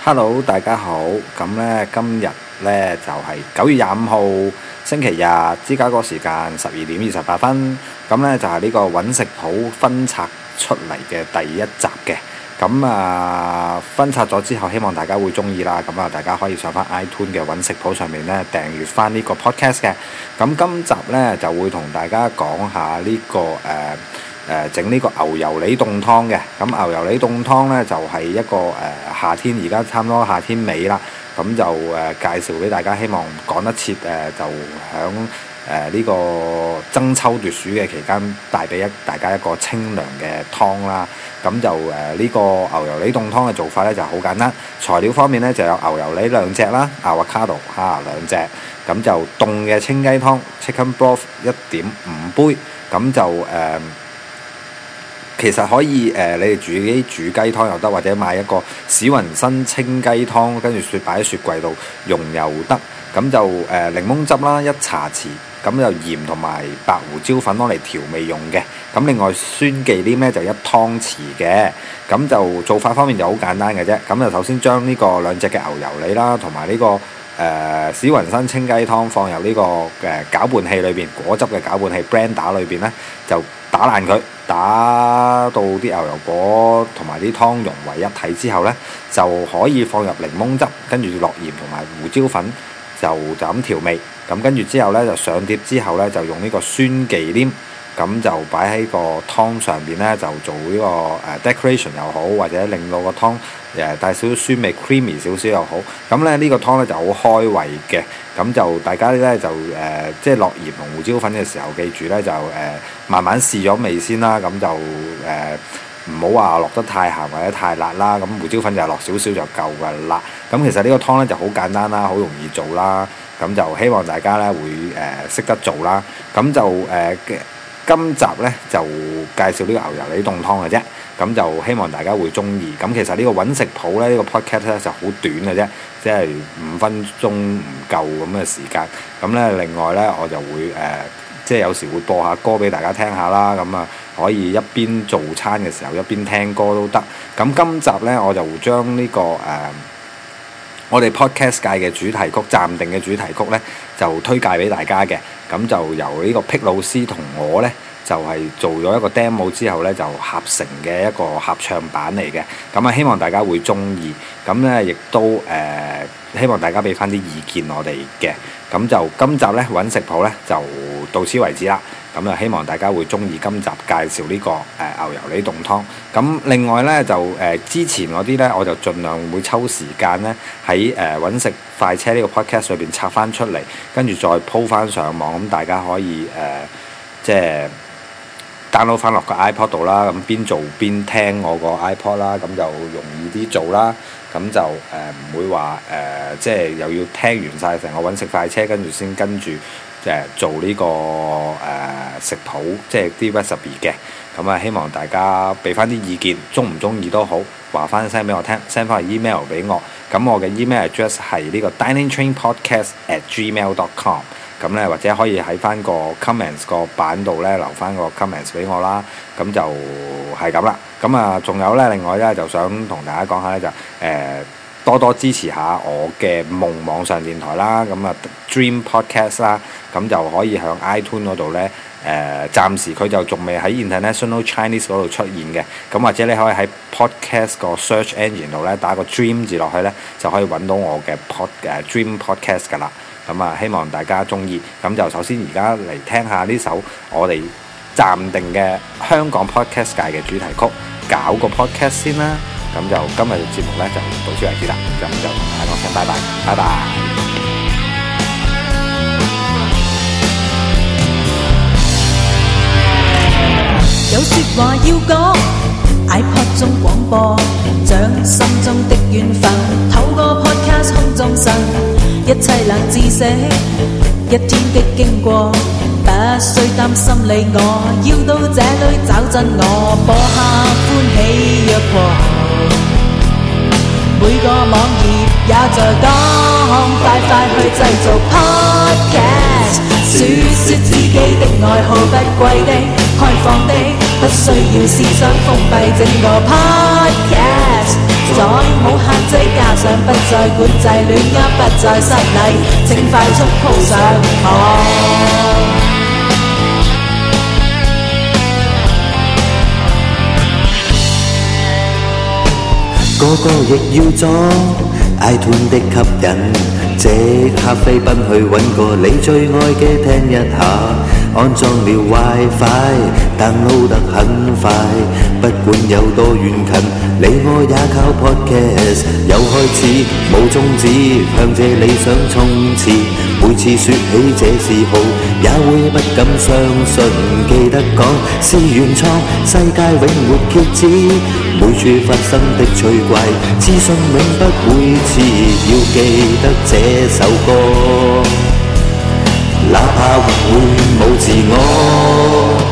Hello， 大家好。咁呢，今日呢就係9月25號星期日，芝加哥時間12:28。咁呢就係呢個揾食譜分拆出嚟嘅第一集嘅。咁分拆咗之後，希望大家會中意啦。咁大家可以上翻 iTunes 嘅揾食譜上面呢訂閱翻呢個 podcast 嘅。咁今集呢就會同大家講下呢個整呢個牛油梨凍湯嘅。咁牛油梨凍湯呢就係一個夏天，而家差唔多夏天尾啦。咁就介紹俾大家，希望趕得切就響呢個爭秋奪暑嘅期間，帶俾大家一個清涼嘅湯啦。咁就呢個牛油梨凍湯嘅做法呢就好簡單。材料方面呢就有牛油梨2隻啦，avocado 2隻，咁就凍嘅清雞湯 chicken broth 1.5杯。咁就其實可以你哋自己煮雞湯又得，或者買一個史雲生清雞湯，跟住擺喺雪櫃度用又得。咁就檸檬汁啦1茶匙，咁就鹽同埋白胡椒粉攞嚟調味用嘅。咁另外酸忌廉呢就1湯匙嘅。咁就做法方面就好簡單嘅啫。咁就首先將呢個2隻嘅牛油梨啦，同埋呢個史雲生清雞湯放入呢個攪拌器裏邊，果汁嘅攪拌器 blender 裏邊呢，就打爛佢，打到啲牛油果同埋啲湯融為一體之後呢，就可以放入檸檬汁，跟住落鹽同埋胡椒粉，就咁調味。咁跟住之後呢，就上碟之後呢，就用呢個酸忌廉，咁就擺喺個湯上邊呢，就做呢個decoration 又好，或者令到個湯帶少少酸味 creamy 少少又好。咁咧呢個湯呢就好開胃嘅。咁就大家呢，就即係落鹽同胡椒粉嘅時候，記住呢，就慢慢試咗味先啦。咁就唔好話落得太鹹或者太辣啦。咁胡椒粉就落少少就夠㗎啦。咁其實呢個湯呢就好簡單啦，好容易做啦。咁就希望大家呢會識得做啦。咁就今集呢就介紹呢個牛油梨凍湯嘅啫。咁就希望大家會中意。咁其實呢個揾食譜呢，呢個 podcast 呢就好短嘅啫，即係5分鐘唔夠咁嘅時間。咁呢另外呢，我就會即係有時會播下歌俾大家聽下啦。咁可以一邊做餐嘅時候一邊聽歌都得。咁今集呢，我就會將呢個我哋 podcast 界嘅主題曲暫定嘅主題曲呢，就推介俾大家嘅。咁就由呢個辟老師同我呢，就係做咗一個 demo 之後呢，就合成嘅一個合唱版嚟嘅。咁希望大家會中意。咁呢亦都希望大家俾翻啲意見我哋嘅。咁就今集呢揾食譜呢，就到此為止啦。咁希望大家會中意今集介紹呢個牛油梨凍湯。咁另外呢，就之前嗰啲呢，我就盡量會抽時間呢，喺揾食快車呢個 podcast 裏邊拆翻出嚟，跟住再鋪翻上網。咁大家可以即係 download 翻落個 iPod 度啦。咁邊做邊聽我個 iPod 啦，咁就容易啲做啦。咁就唔會話即係又要聽完晒成個揾食快車，跟住先跟住做呢個食譜，即係啲 recipe 嘅。咁希望大家俾翻啲意見，中唔中意都好，話翻聲俾我聽，send 翻個 email 俾我。咁我嘅 email address 係呢個 diningtrainpodcast@gmail.com。咁咧或者可以喺翻個 comments 個版度咧留翻個 comments 俾我啦。咁就係咁啦。咁仲有咧，另外咧就想同大家講下咧，就多多支持下我嘅夢網上電台啦。咁Dream Podcast 啦，咁就可以喺 iTunes 嗰度咧。暫時佢就仲未喺 International Chinese 嗰度出現嘅。咁或者你可以喺 Podcast 個 Search Engine 度咧打個 Dream 字落去咧，就可以揾到我嘅Dream Podcast 㗎啦。咁希望大家中意。咁就首先而家嚟聽下呢首我哋暫定嘅香港 Podcast 界嘅主題曲，搞個 Podcast 先啦。咁就今日嘅節目咧就到此為止啦。咁就同大家講聲拜拜，拜拜。 有說話要講 iPod 中廣播，將心中的緣分透過 podcast 空中神，一切冷知識，一天的經過，不需擔心理我，要到這裏找真我，播下歡喜若狂，每個網頁也在講，快去製造 podcast， 說自己的愛好不貴的，開放的，不需要思想封閉整個 podcast。 再冇限制，加上不再管制，亂噏不再失禮，請快速鋪上網。 個個亦要裝 iTunes 的吸引，即刻飛奔去揾個你最愛嘅聽一下。安裝了 WiFi，download 得很快，不管有多遠近，你我也靠 Podcast。有開始冇終止，向這理想衝刺。每次說起這嗜好，也會不敢相信。記得講是原創，世界永沒歇止。每處發生的趣怪，資訊永不會遲。要記得這首歌，哪怕會冇自我。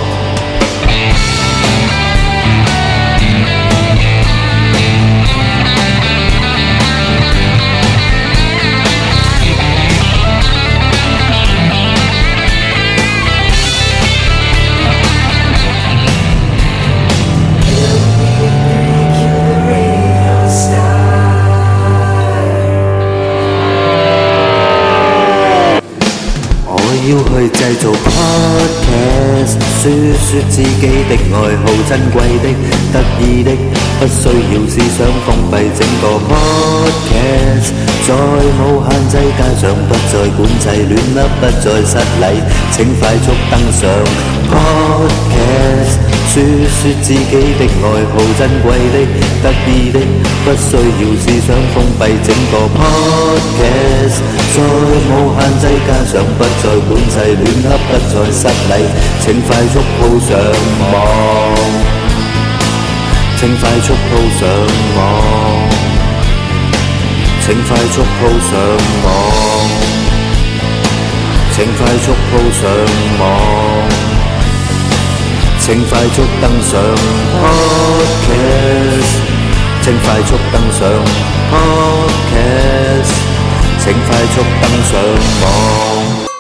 要去製造 podcast， 說自己的愛好，珍貴的、得意的，不需要思想封閉整個 podcast， 再冇限制，加上不再管制，亂噏不再失禮，請快速登上 podcast， 說自己的愛好，珍貴的、得意的，不需要思想封閉整個 podcast， 再冇限制，加上不再管制，亂噏不再失禮，請快速鋪上網，請快速鋪上網，請快速鋪上網，請快速鋪上網，請快速登上 podcast， 請快速登上 podcast， 請快速登上網。